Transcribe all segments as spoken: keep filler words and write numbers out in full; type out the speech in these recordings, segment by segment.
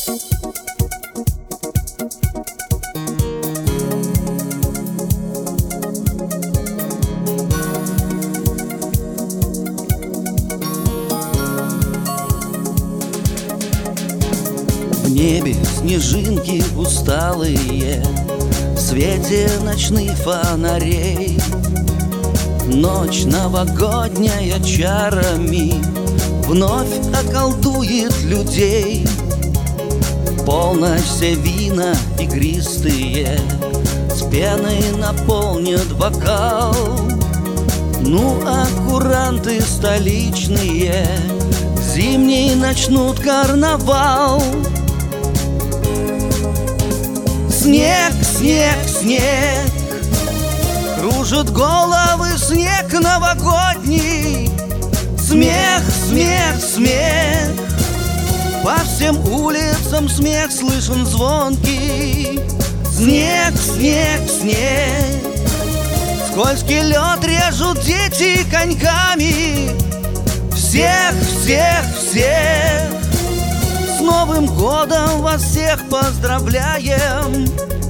В небе снежинки усталые, в свете ночных фонарей. Ночь новогодняя чарами вновь околдует людей. В полночь все вина игристые с пеной наполнят бокал. Ну а куранты столичные зимний начнут карнавал. Снег, снег, снег, кружит головы снег новогодний. Смех, смех, смех, по всем улицам смех слышен звонкий. Снег, снег, снег, скользкий лед режут дети коньками. Всех, всех, всех с Новым годом вас всех поздравляем!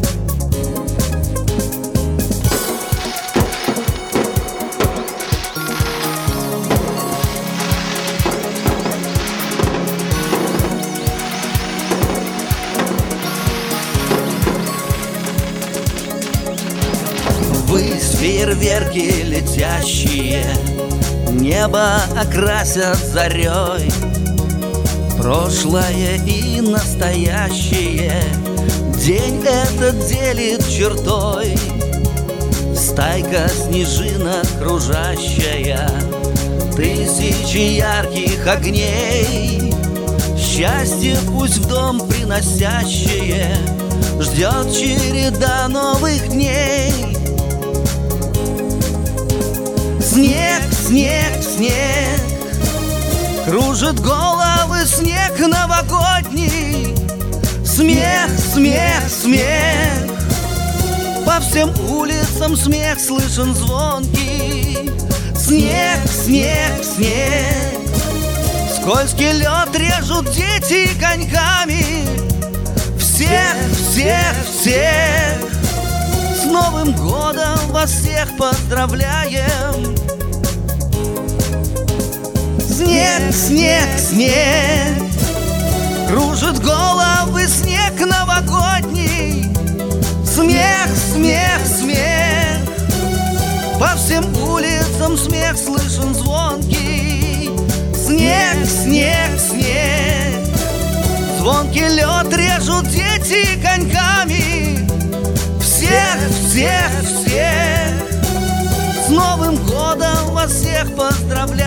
Ввысь фейерверки летящие небо окрасят зарей. Прошлое и настоящее день этот делит чертой. Стайка снежинок кружащая, тысячи ярких огней. Счастье пусть в дом приносящее ждет череда новых дней. Снег, снег, снег, кружит головы снег новогодний. Смех, смех, смех, по всем улицам смех слышен звонкий. Снег, снег, снег, скользкий лед режут дети коньками. Всех, всех, всех с Новым годом вас всех поздравляем! Снег, снег, снег, кружит головы снег новогодний. Смех, смех, смех, по всем улицам смех слышен звонкий. Снег, снег, снег, звонкий лед режут дети коньками. Всех, всех, всех с Новым годом вас всех поздравляем!